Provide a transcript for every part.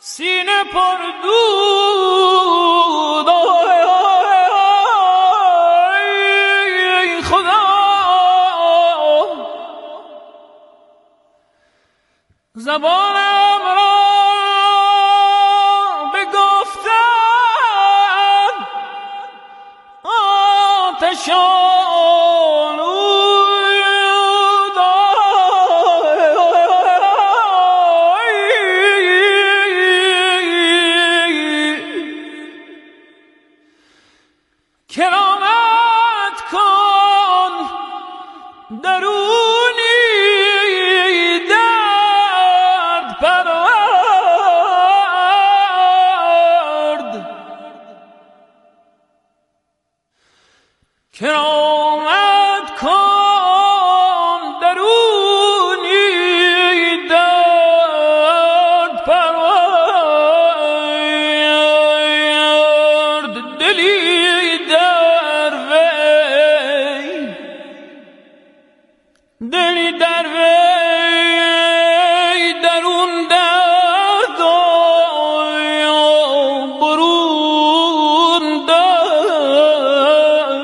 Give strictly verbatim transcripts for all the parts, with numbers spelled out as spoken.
سینه پر دود ای خدا زبانم را بگفتن آتشان کرامت کن درونی درد پرورد کرامت کن درونی درد پرورد دلی دلی در وی درون درد برون درد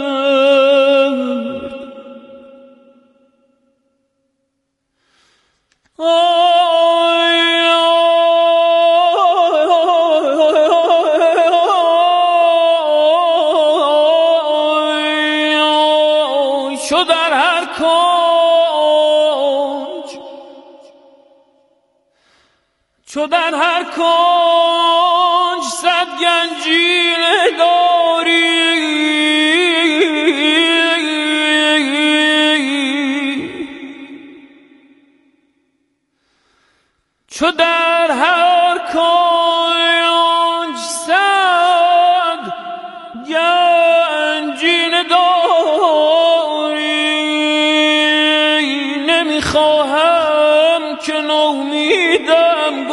شد در هر کنج چو در هر کنج صد گنجینه داری چو در هر کنج صد گنجینه داری نمیخواهم که نومیدم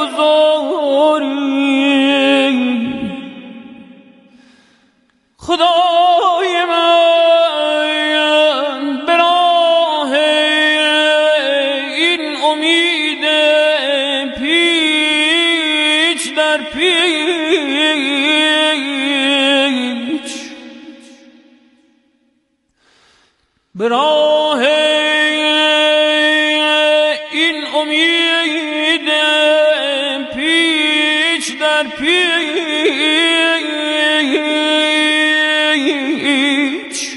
گذاری خدای من به راه این امید پیچ در پیچ به راه این امید پیچ در پیچ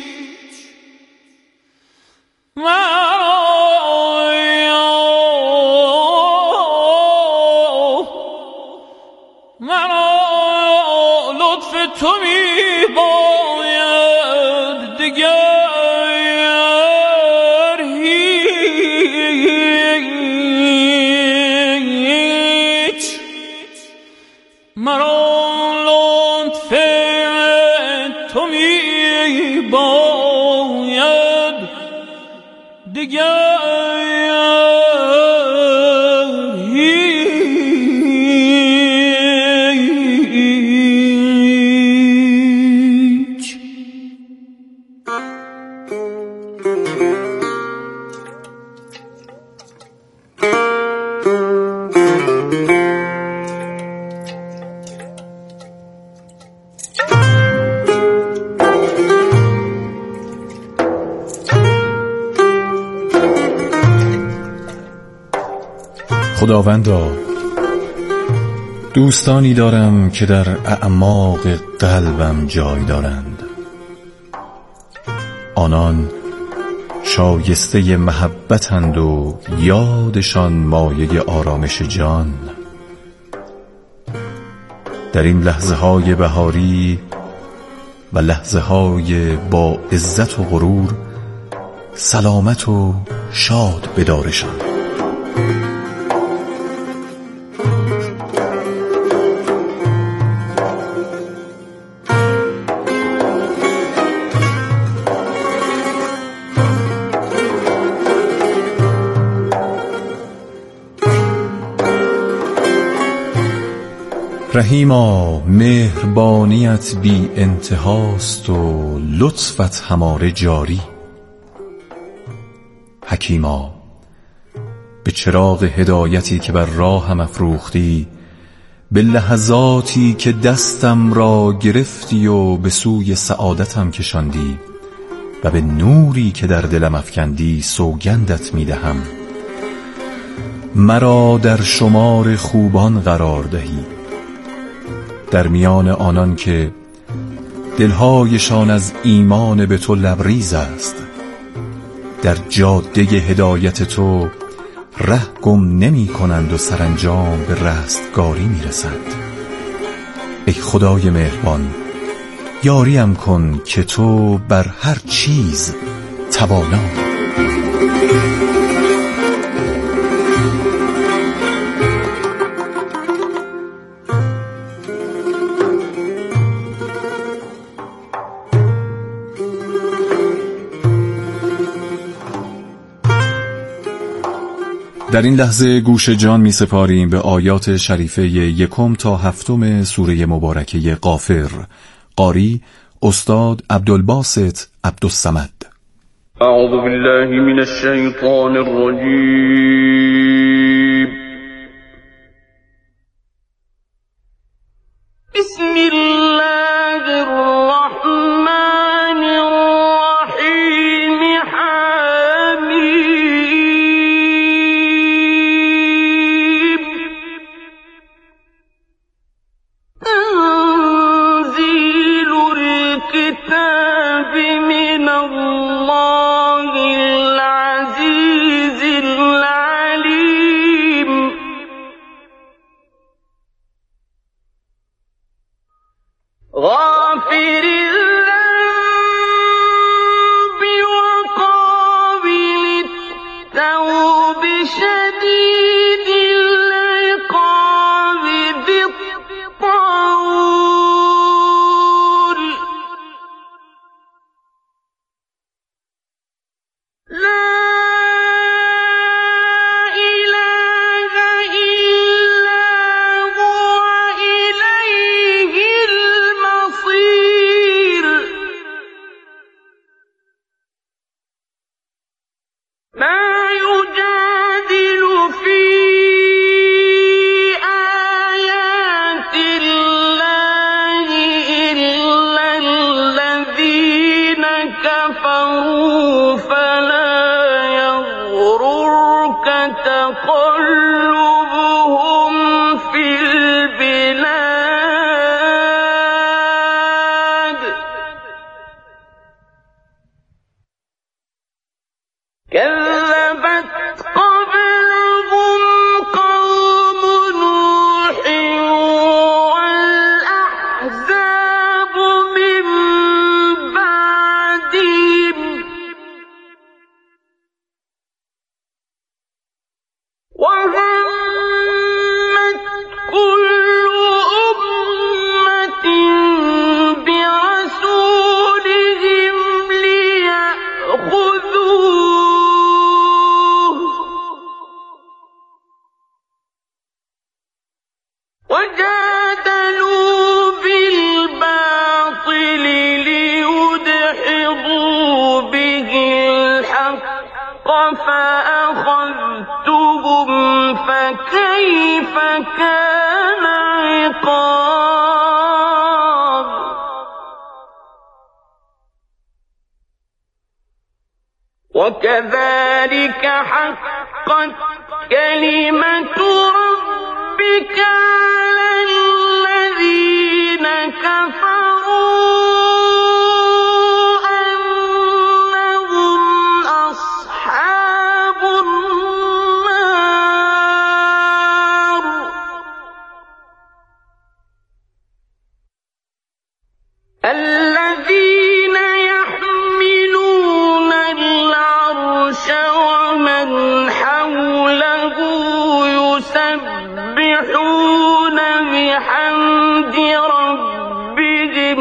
مرا لطف تو می باید دیگر مرا لطف تو می باید دیگر هیچ خداوندا دوستانی دارم که در اعماق قلبم جای دارند. آنان شایسته محبتند و یادشان مایه آرامش جان. در این لحظه های بهاری و لحظه های با عزت و غرور سلامت و شاد بدارشان. رحیما مهربانیت بی انتهاست و لطفت هماره جاری. حکیما به چراغ هدایتی که بر راهم افروختی به لحظاتی که دستم را گرفتی و به سوی سعادتم کشاندی و به نوری که در دلم افکندی سوگندت میدهم مرا در شمار خوبان قرار دهی، در میان آنان که دلهایشان از ایمان به تو لبریز است، در جاده هدایت تو ره گم نمی کنند و سرانجام به رستگاری می رسند. ای خدای مهربان، یاریم کن که تو بر هر چیز توانایی. در این لحظه گوش جان می سپاریم به آیات شریفه یکم تا هفتم سوره مبارکه غافر. قاری استاد عبدالباسط عبدالصمد. اعوذ بالله من الشیطان الرجیم. بسم الله الرحمن الرحیم. حمیم تنزیل الكتاب من الله العزیز العلیم. غافر الذنب وقابل التوب شديد العقاب ذي الطول. لا إله إلا هو إليه المصير. ما يجادل في آيات الله إلا الذين كفروا فلا يغررك تقلبهم في البلاد. كذبت قبلهم قوم نوح والأحزاب من بعدهم وهمت كل أمة برسولهم ليأخذوه وجادلوا بالباطل ليدحضوا به الحق فأخذتهم فكيف كان عقاب. وكذلك حقت كلمة ربك على الذين كفروا أنهم أصحاب النار. الذين يحملون العرش ومن حوله يسبحون بحمد ربهم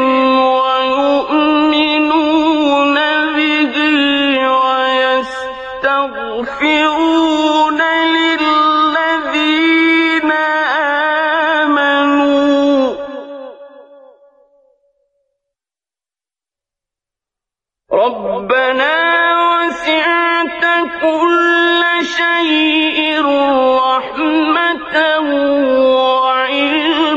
ويؤمنون به ويستغفرون للذين آمنوا ربنا وسعت كل شيء رحمة وعلما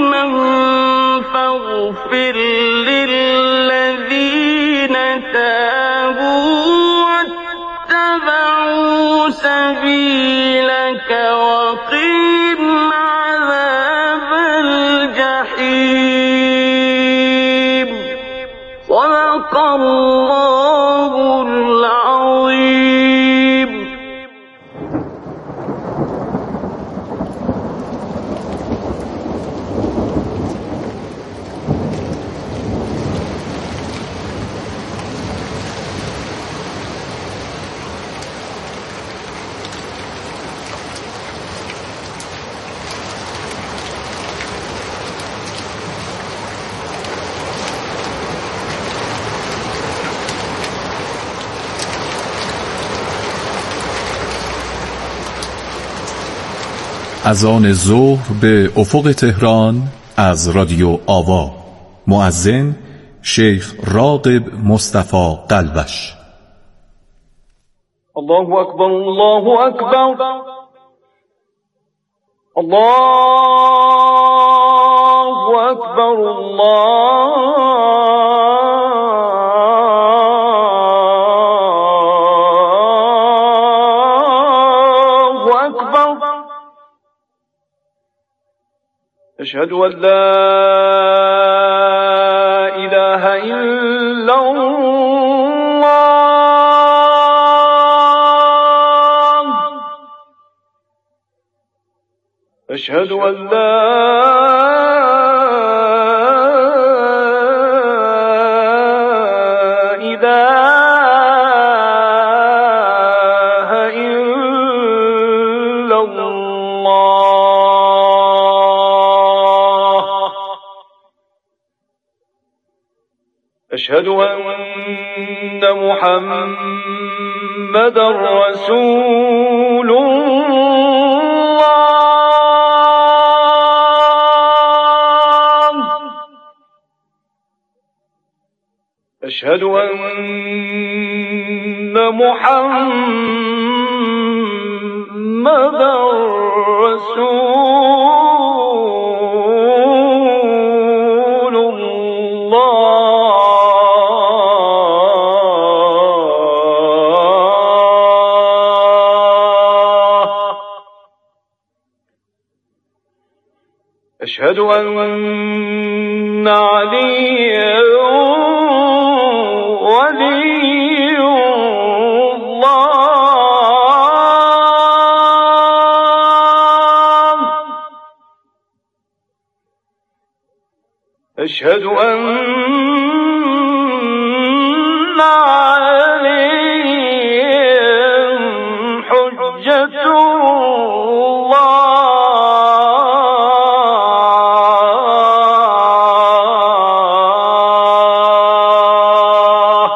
صدق الله العظيم. از آن ظهر به افق تهران از رادیو آوا. مؤذن شیخ راغب مصطفی قلبش. الله أكبر الله أكبر الله أكبر الله أكبر. أشهد أن لا إله إلا الله. أشهد أن لا إله إلا الله. أشهد أن محمدا رسول الله. أشهد أن محمدا رسول الله. أشهد أن عليا ولي الله. أشهد أن عليهم حجة الله.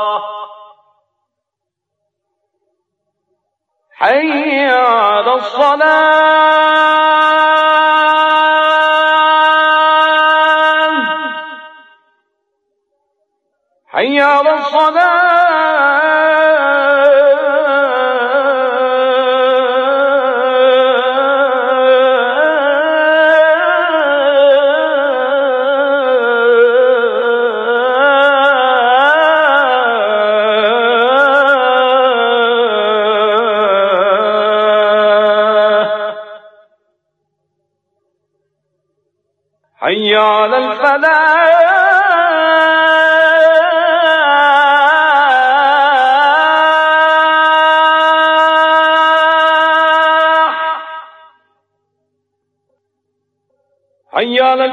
حي على الصلاة. حي على الصلاة. حي على الفلاح. حي على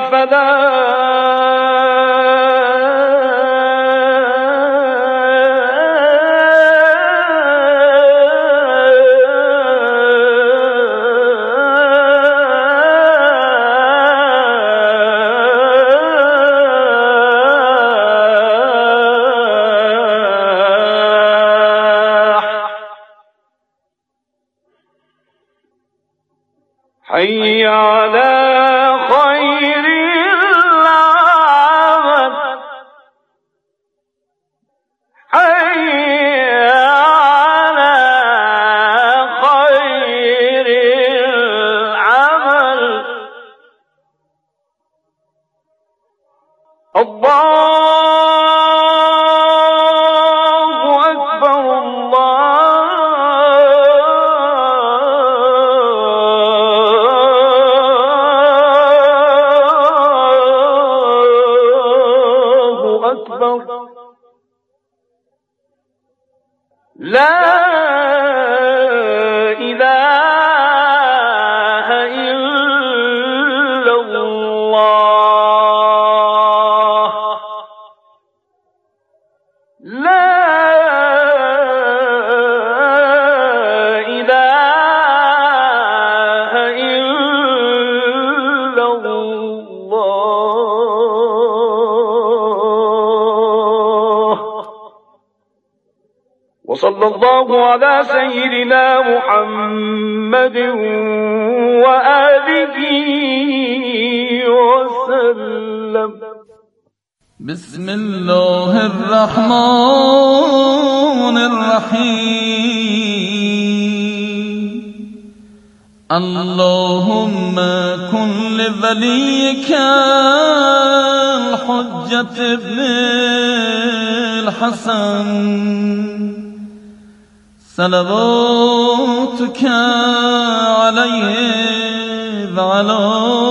الفلاح. حي على خير العمل. حي على خير العمل. الله أكبر الله أكبر. لا إله إلا الله لا إله إلا الله وصلى الله على سيدنا محمد وآله وسلم. بسم الله الرحمن الرحيم. اللهم كن لوليك الحجة ابن الحسن صلواتك عليه وعلى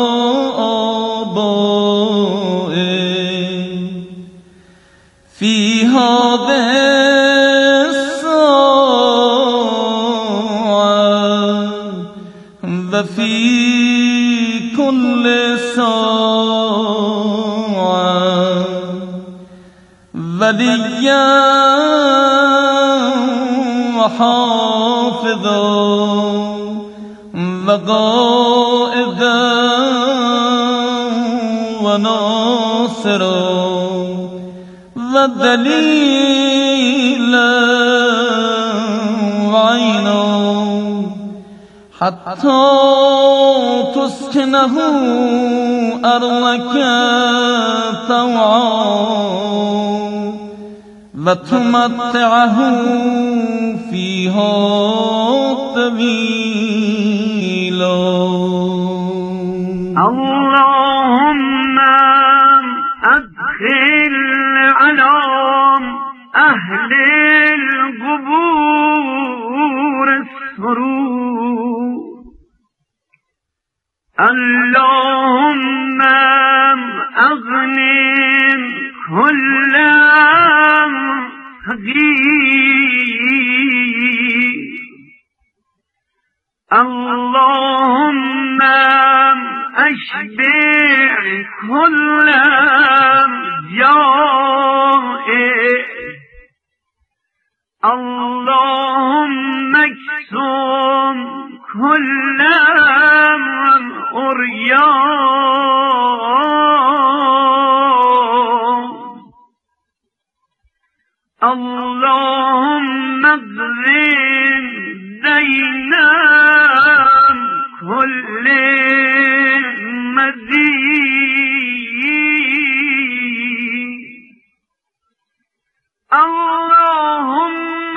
آبائه في هذه الساعة وفي كل ساعة وليا وحافظا وقائدا وناصرا ودليلا وعينا حتى تسكنه أرضك طوعا وتمتعه فيها طويلا. اللهم أدخل على أهل القبور السرور. اللهم أغني كل فقير. اللهم أشبع كل جائع. اللهم اكسم كل عريان. اللهم اغفر دينا كل مدين. اللهم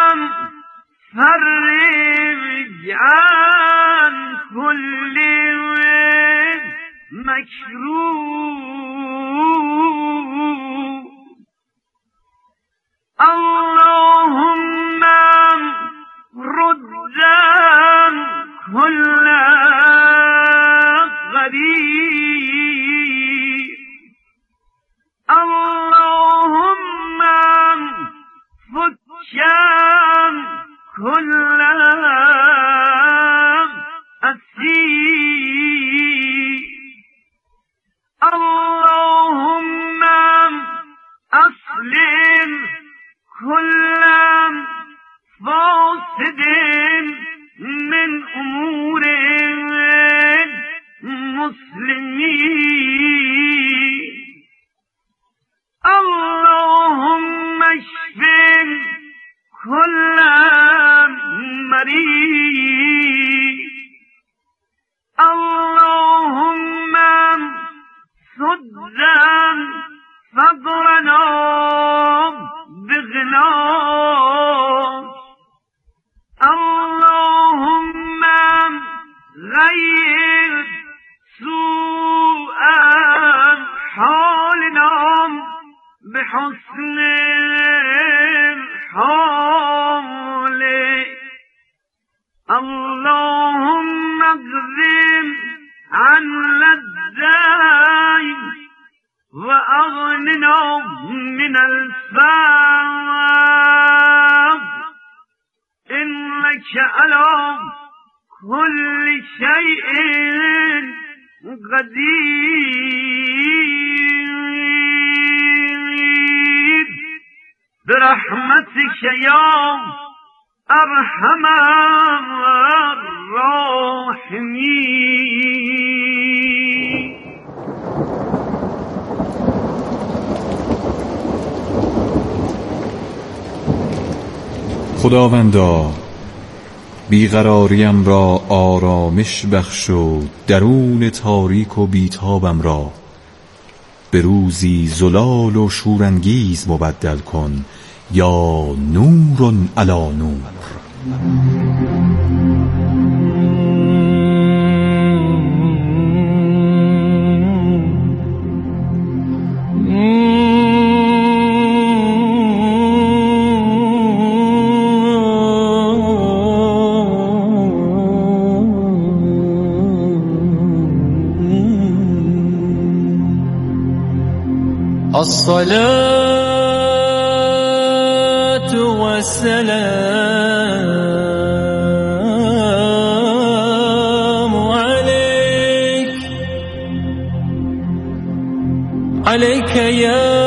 فرج عن كل مكروه. اللهم رد كل غريب. اللهم فك كل أسير. اللهم أسلم كل فاسد من أمور المسلمين. اللهم اشف كل مريض. اللهم سد فقرنا بغناء. اللهم غير سوء حالنا بحسن حال. اللهم اقضم عن للدين وأغننا من الفقر. على كل شيء قدير برحمتك يا أرحم الراحمين. خداوندا بیقراریم را آرامش بخش و درون تاریک و بیتابم را به روزی زلال و شورانگیز مبدل کن یا نور علی نور. الصلاة والسلام عليك عليك يا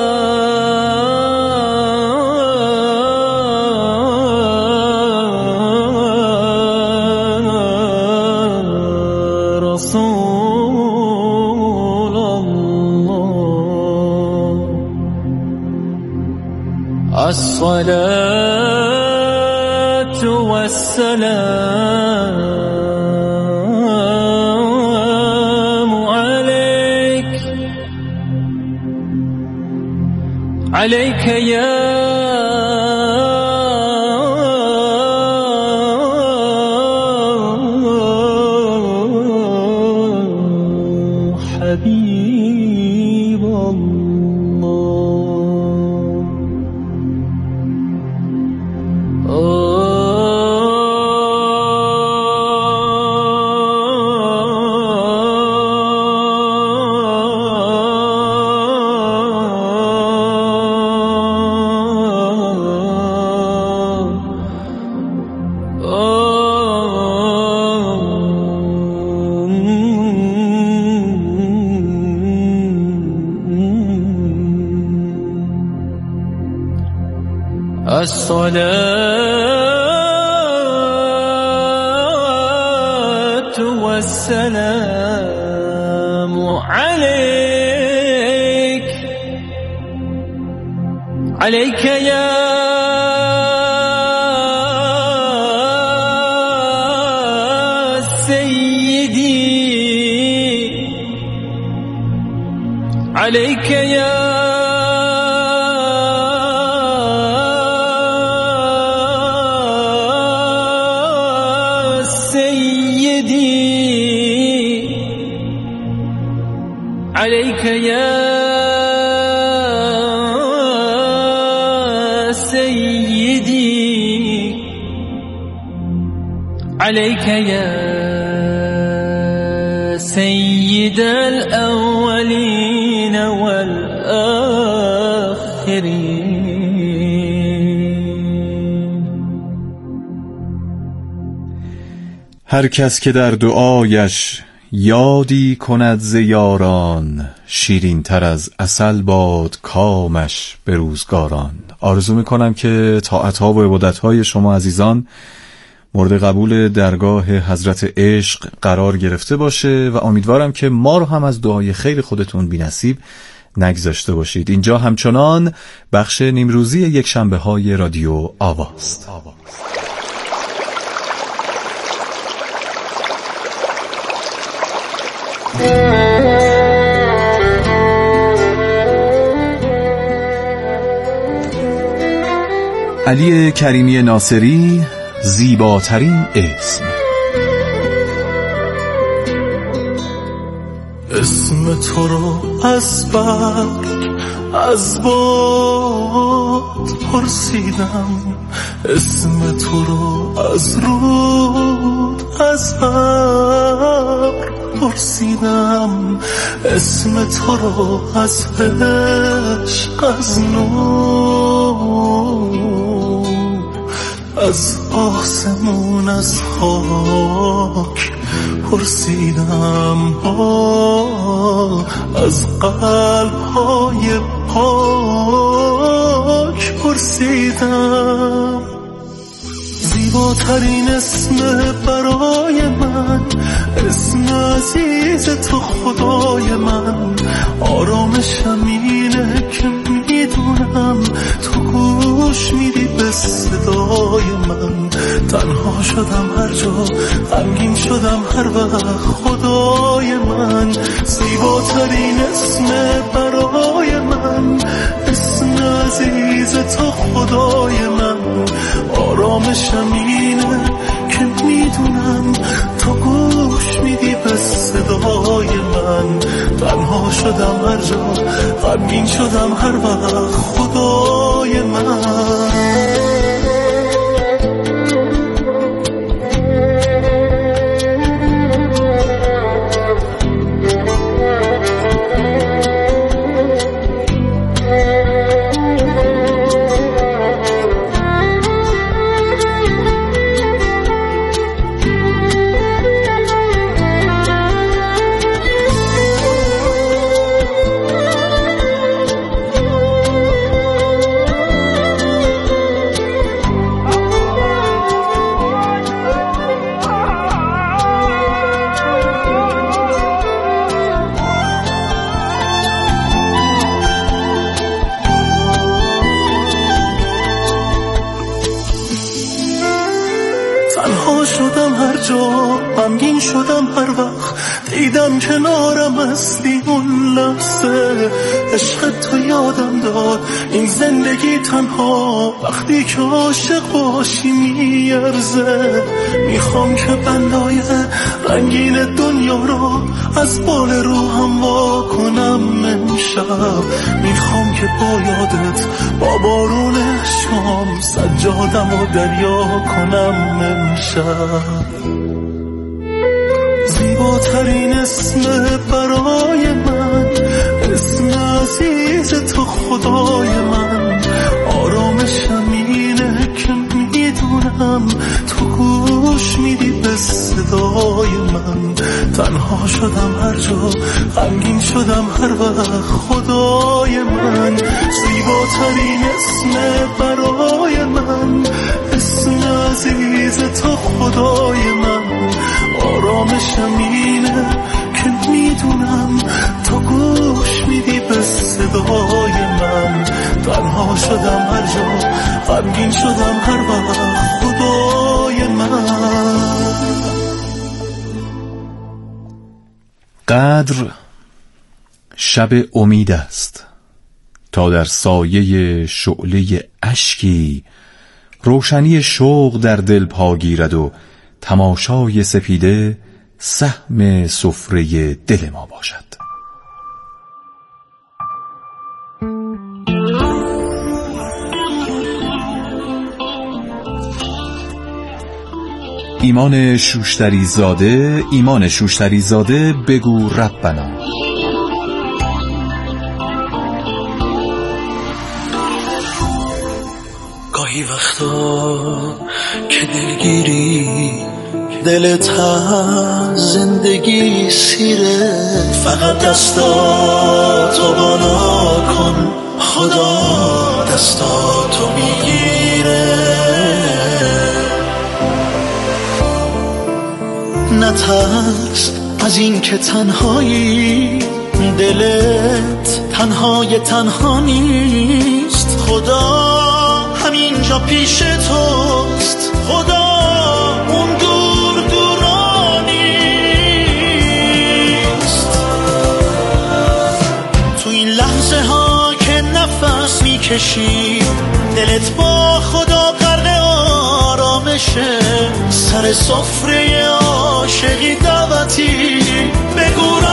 الصلاة والسلام عليك عليك يا حبيب الله. الصلاة والسلام عليك عليك يا سيدي عليك يا عليك يا سيدي عليك يا سيد الأولين والآخرين. هر کس که در دعایش یادی کند ز یاران، شیرین تر از عسل باد کامش به روزگاران. آرزو میکنم که طاعت‌ها و عبادت‌های شما عزیزان مورد قبول درگاه حضرت عشق قرار گرفته باشه و امیدوارم که ما رو هم از دعای خیر خودتون بی نصیب نگذاشته باشید. اینجا همچنان بخش نیمروزی یک شنبه های رادیو آواست. علی کریمی ناصری، زیباترین اسم. اسم تو رو از برگ از باد پرسیدم، اسم تو رو از رود از ابر پرسیدم، اسم تو رو از عشق از نور از آسمون از خاک پرسیدم، ها از قلب‌های پاک پرسیدم. زیباترین اسم برای من، اسم عزیز تو خدای من. آرامشم اینه که میدونم تو گوش میدی به صدای من. تنها شدم هر جا، غمگین شدم هر وقت خدای من. زیباترین اسم برای من، اسم عزیز تو خدای من. آرامشم اینه که میدونم تو گوش میدی به صدای من. تنها شدم هر جا، غمگین شدم هر وقت خدای من. تنها شدم هر جا، غمگین شدم هر وقت دیدم کنارم هستی. اون لحظه عشق تو یادم داد این زندگی تنها وقتی که عاشق باشی میارزه. میخوام که بندای رنگین دنیا رو از بال روحم وا کنم امشب. میخوام که با یادت با بارون شام سجادم و دریا کنم امشب. زیباترین اسم برای من، اسم عزیز تو خدای من. آرامشم اینه که میدونم تو گوش میدی به صدای من. تنها شدم هر جا، غمگین شدم هر وقت خدای من. زیباترین اسم برای من، اسم عزیز تو خدای من. آرامشم اینه که میدونم تو گوش میدی به صدای من. تنها شدم هر جا، غمگین شدم هر وقت خدای من. قدر شب امید است تا در سایه شعله اشکی روشنی شوق در دل پا گیرد و تماشای سپیده سهم سفره دل ما باشد. ایمان شوشتری زاده، ایمان شوشتری زاده بگو ربنا. گاهی وقتا که دلگیری دلت از زندگی سیره، فقط دستاتو بالا کن خدا دستاتو میگیره. نترس از این که تنهایی، دلت تنهای تنها نیست. خدا همینجا پیش توست، خدا اون دور دورا نیست. تو این لحظه ها که نفس میکشی، دلت با خدا غرق آرامشه. سر سفره عاشقی دعوتی بگو